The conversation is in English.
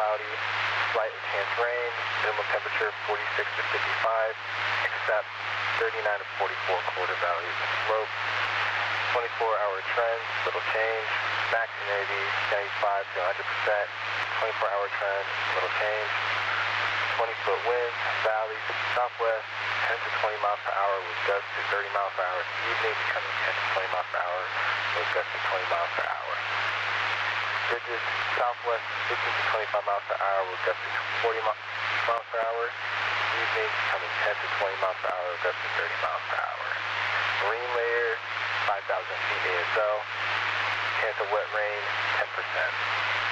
cloudy, slight or chance rain, minimum temperature 46 to 55, except 39 to 44 quarter values and slope. 24-hour trend, little change. Max humidity 95 to 100%. 24-hour trend, little change. 20-foot winds, valleys, southwest, 10 to 20 miles per hour with gusts to 30 miles per hour in the evening, becoming 10 to 20 miles per hour with gusts to 20 miles per hour. Ridges, southwest, 15 to 25 miles per hour with gusts to 40 miles per hour. Evening, becoming 10 to 20 miles per hour with gusts to 30 miles per hour. Marine layer, 5,000 feet ASL. Chance of wet rain, 10%.